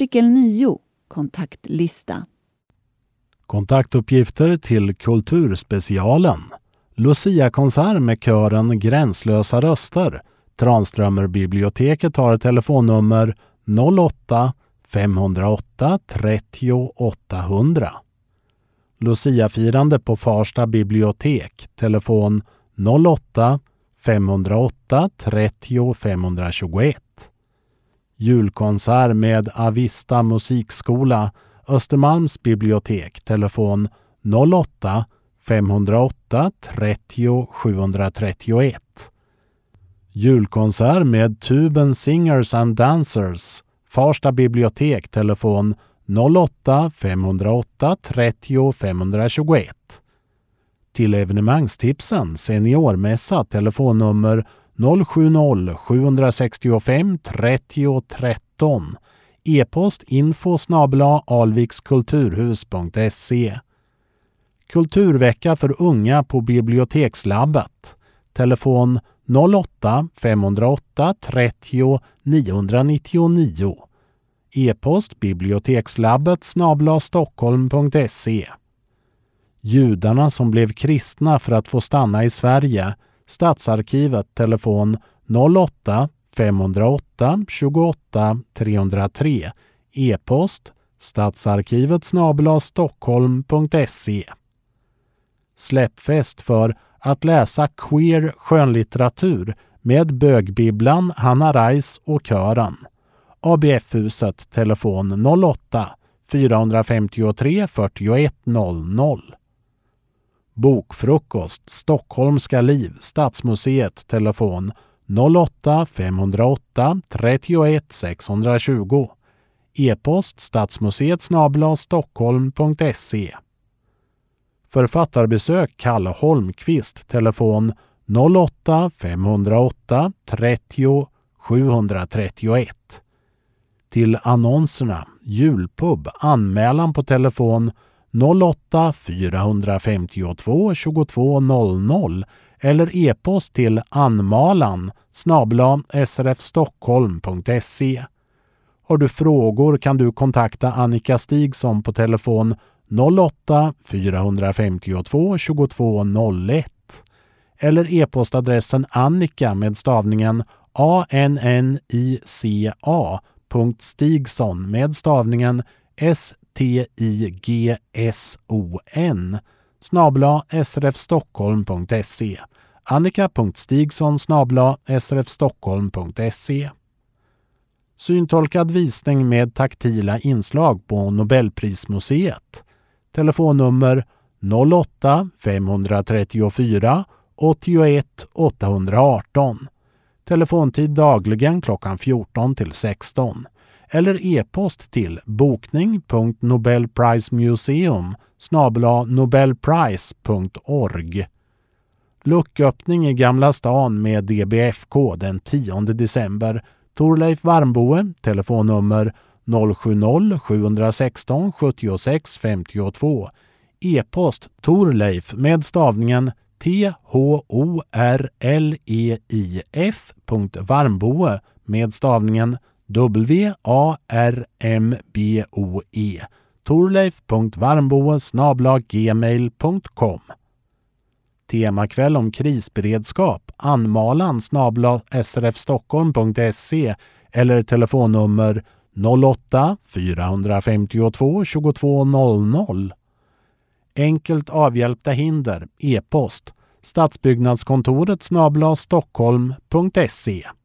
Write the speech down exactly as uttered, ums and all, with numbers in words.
Artikel nio. Kontaktlista. Kontaktuppgifter till Kulturspecialen. Lucia-konsert med kören Gränslösa röster. Tranströmerbiblioteket har telefonnummer noll åtta fem noll åtta trettio åttahundra. Lucia-firande på Farsta bibliotek. Telefon noll åtta fem noll åtta trettio femhundratjugoett. Julkonsert med Avista musikskola. Östermalms bibliotek. Telefon noll åtta fem noll åtta trettio sjuhundratrettioett. Julkonsert med Tuben Singers and Dancers. Farsta bibliotek. Telefon noll åtta fem noll åtta trettio femhundratjugoett. Till evenemangstipsen Seniormässa. Telefonnummer noll sju noll sju sex fem trettio tretton. E-post info snabel-a alvikskulturhus punkt se. Kulturvecka för unga på Bibliotekslabbet. Telefon noll åtta fem noll åtta trettio niohundranittionio. E-post bibliotekslabbet snabel-a stockholm punkt se. Judarna som blev kristna för att få stanna i Sverige. Stadsarkivet. Telefon noll åtta fem noll åtta tjugoåtta trehundratre. E-post stadsarkivet snabel-a stockholm punkt se. Släppfest för att läsa queer skönlitteratur med bögbibblan Hanna Reis och kören. A B F-huset. Telefon noll åtta fyra fem tre fyrtioett noll noll. Bokfrukost Stockholmska liv. Stadsmuseet. Telefon noll åtta fem noll åtta trettioett sexhundratjugo. E-post stadsmuseet snabel-a stockholm punkt se. Författarbesök Kalle Holmqvist. Telefon noll åtta fem noll åtta trettio sjuhundratrettioett. Till annonserna Julpub. Anmälan på telefon noll åtta fyra fem två tjugotvå noll noll eller e-post till anmalan snabel-a srfstockholm punkt se. Har du frågor kan du kontakta Annika Stigson på telefon noll åtta fyra fem två tjugotvå noll ett eller e-postadressen annika med stavningen a n n i c a punkt stigson med stavningen s t i g s o n snabel-a srfstockholm punkt se. annika punkt stigson snabel-a srfstockholm punkt se. Syntolkad visning med taktila inslag på Nobelprismuseet. Telefonnummer noll åtta fem tre fyra åttioett åttahundraarton. Telefontid dagligen klockan fjorton till sexton. Eller e-post till bokning punkt nobelprismuseum snabel-a nobelprize punkt org. Lucköppning i Gamla stan med D B F K den tionde december. Torleif Varmboe, telefonnummer noll sju noll sju ett sex sju sex fem två. E-post torleif med stavningen T H O R L E I F punkt Varmboe med stavningen W A R M B O E. torleif punkt varmboe snabel-a gmail punkt com. Temakväll om krisberedskap. Anmalan snabel-a srfstockholm punkt se eller telefonnummer noll åtta fyra fem två tjugotvå noll noll. Enkelt avhjälpta hinder. E-post stadsbyggnadskontoret snabel-a stockholm punkt se.